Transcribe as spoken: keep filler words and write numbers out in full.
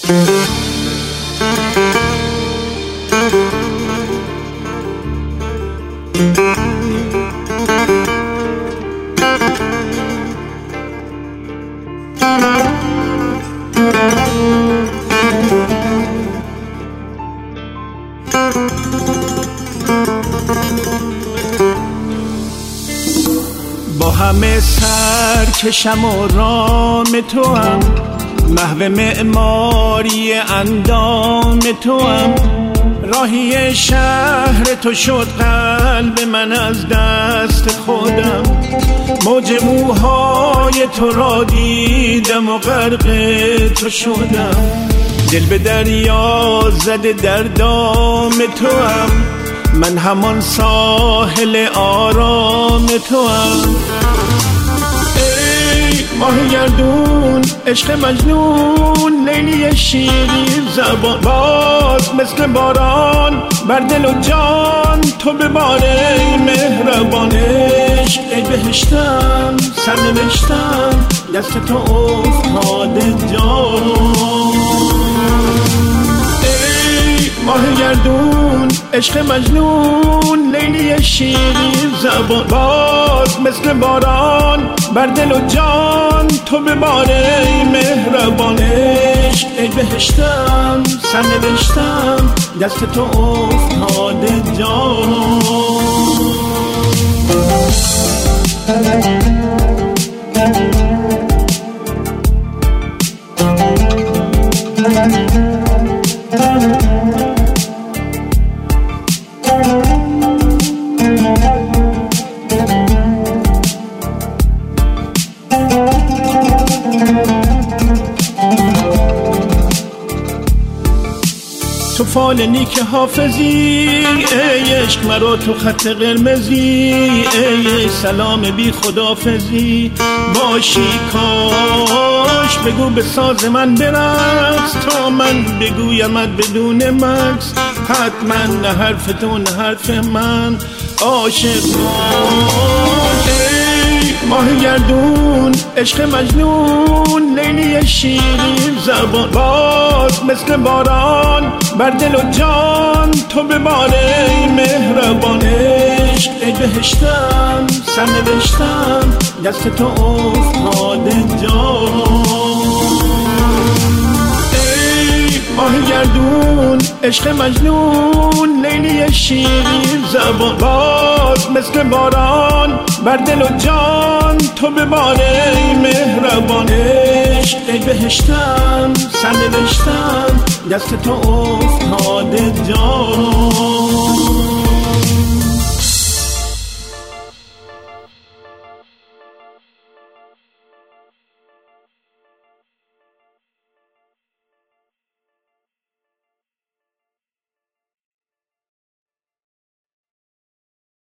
با همه سرکشم و رام تو هم، محو معماری اندام تو هم، راهی شهر تو شد قلب من از دست خودم، موج موهای تو را دیدم و غرق تو شدم، دل به دریا زده در دام تو هم، من همان ساحل آرام تو هم. ای ماه گردون عشق مجنون، لیلی شیرین زبان، باز مثل باران بر دل و جان تو بباره مهربان. عشق ای بهشتم سرنوشتم، دست تو افتاده جان. ماه گردون عشق مجنون، لیلی شیرین زبان، باز مثل باران بر دل و جان تو بباره مهربان. عشق ای بهشتم سرنوشتم، دست تو افتاده جان. تو فال نیک حافظی، ای عشق مرا تو خط قرمزی، ای سلام بی خدافزی باشی کاش. بگو به ساز من برقص تا من بگویمت بدون مکس، حتما نه حرف تو نه حرف من عاشق باش. ای ماه گردون عشق مجنون، لیلی شیرین زبان، باز مثل باران بر دل و جان تو بباره مهربان. عشق ای بهشتم سرنوشتم، دست تو افتاده جان. ای ماه گردون عشق مجنون، لیلی شیرین زبان، باز مثل باران بر دل و جان تو بباره مهربان. عشق ای بهشتم سرنوشتم، دست تو افتاده جان.